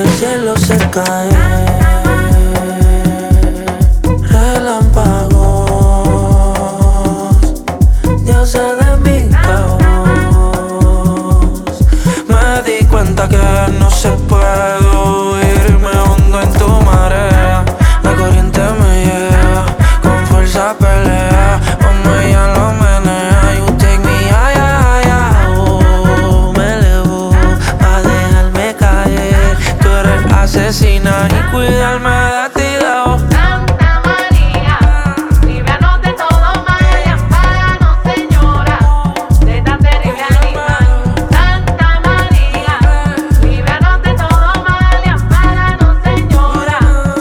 del cielo se cae relámpagos, dioses de mi caos. Me di cuenta que no se puede huir, me hundo en tu marea. La corriente me lleva, con fuerza pelea, como ella lo menea. You take me higher, oh, me elevo pa' dejarme caer. Tú eres asesina y cuidarme de ti debo. Santa María, líbranos de todo mal y ampáranos, Señora, de tan terrible animal. Santa María, líbranos de todo mal y ampáranos, Señora.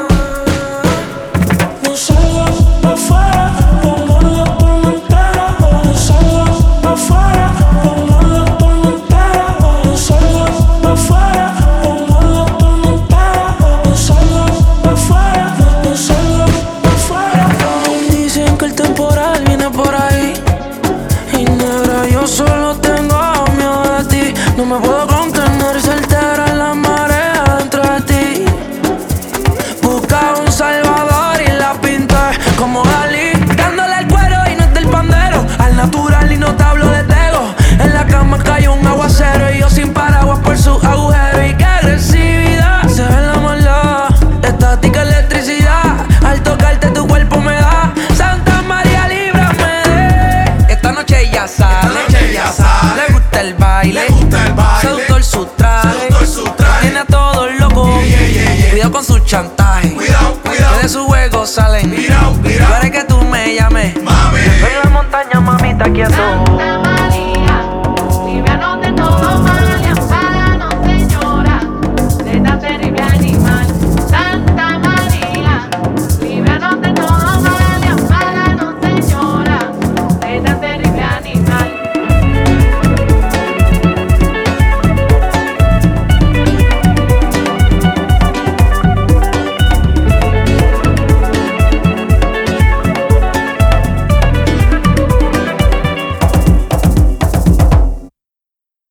No salgas pa' afuera, ponlo por mi entera. No salgas pa' afuera, ponlo por mi entera. No salgas pa' afuera, ponlo por mi entera. No salgas pa' afuera, no salgas pa' afuera. Dicen que el temporal viene por ahí, y negra, yo solo tengo miedo de ti. No me puedo contener, se altera la marea dentro de ti. Buscaba un salvador y la pinté como Dalí, dándole el cuero y no es del pandero. Al natural y no te hablo de tego. En la cama cayó un aguacero y yo sin paraguas por su agujero. Y qué agresividad, se ve la maldad, estática electricidad. Al tocarte tu cuerpo me da. Santa María, líbrame de. Esta noche ella sale, le gusta el baile, seductor su traje, tiene a todos locos, cuidado con su chantaje.